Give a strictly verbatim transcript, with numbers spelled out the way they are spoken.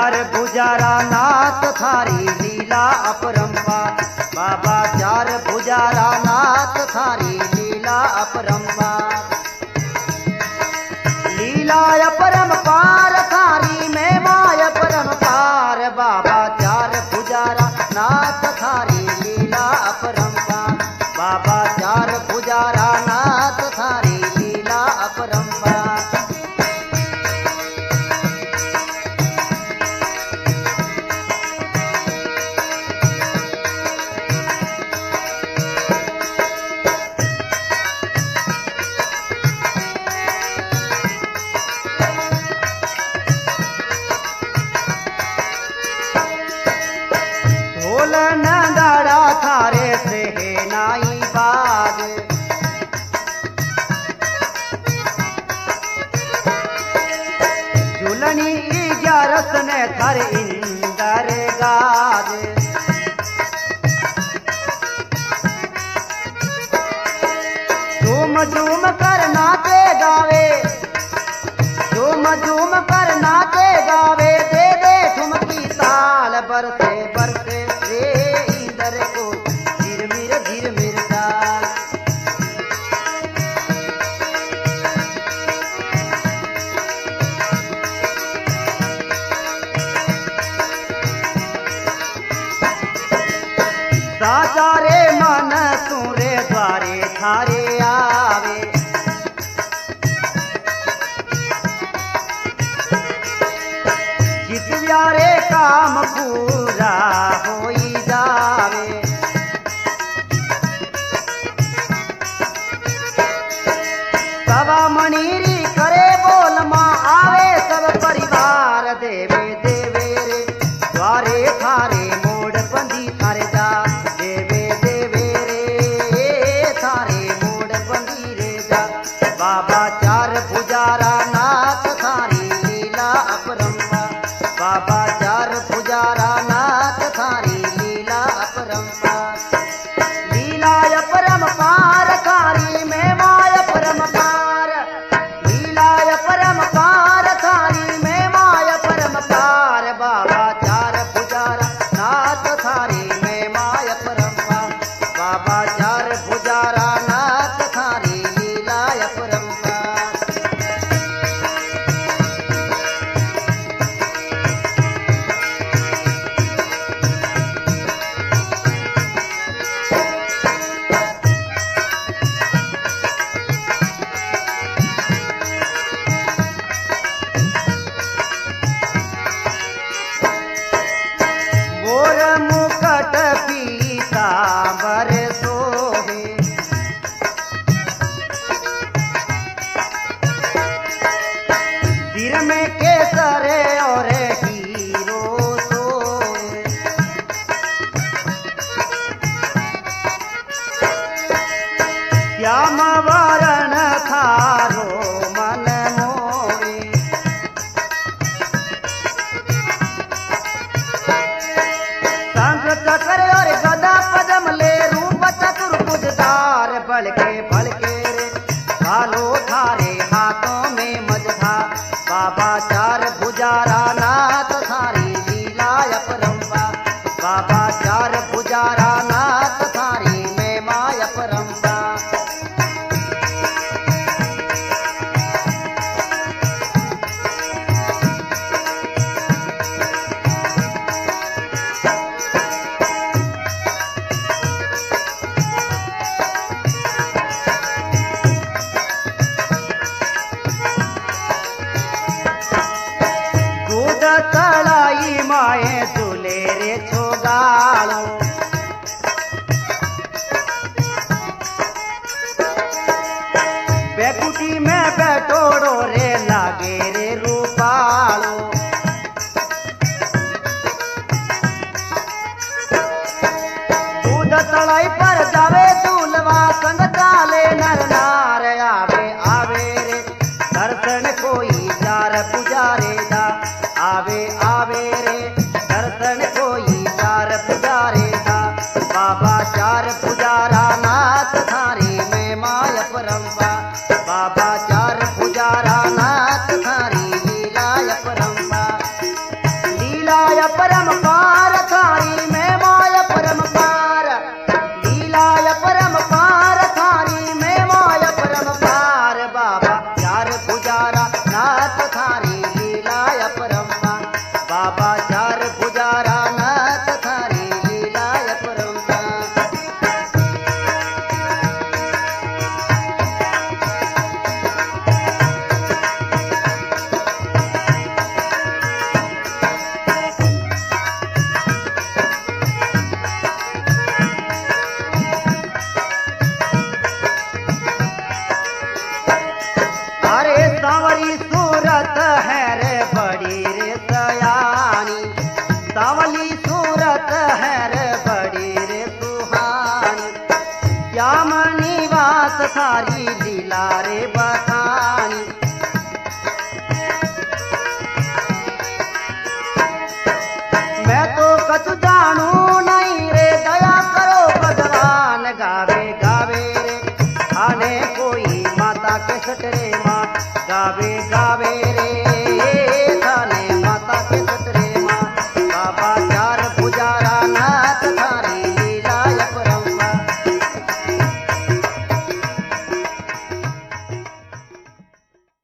चार भुजारा नाथ थारी लीला अपरंपार। बाबा चार भुजारा नाथ थारी लीला अपरंपार। लीला अपरंपार थारी में माय परंपार। बाबा चार भुजारा नाथ थारी लीला अपरंपार। बाबा चार भुजारा नाथ थारी लीला अपरंपार। ढोल नगाड़ा थारे से है नाई बाज। झूलनी इजारस ने थर इंदर गाज। झूम झूम कर नाचे गावे, झूम झूम कर नाचे गावे। दे दे ठुमकी ताल बरसे बरसे रे इंदर को झिरमिर झिरमिर डाल। साचा रे मन सुरे द्वारे थारे आवे। जितव्या रे काम पूरा होई जावे। सवा मनीरी करे बोल माँ आवे सब परिवार। देवे देवे रे द्वारे थारे मोड़ बंदी थारे जा। देवे देवे रे थारे मोड़ बंदी रे जा। बाबा चार भुजारा नाथ थारी लीला अपरंपार। बाबा चार भुजारा नाथ थारी लीला अपरंपार। लीला अपरंपार थारी में माय परंपार। लीला अपरंपार थारी में माय परंपार। बाबा चार भुजारा तुम्हारी लीला रे बतानी। मैं तो कछु जानू नहीं रे, दया करो भगवान। गावे गावे रे आने कोई माता के सटरे माँ, गावे गावे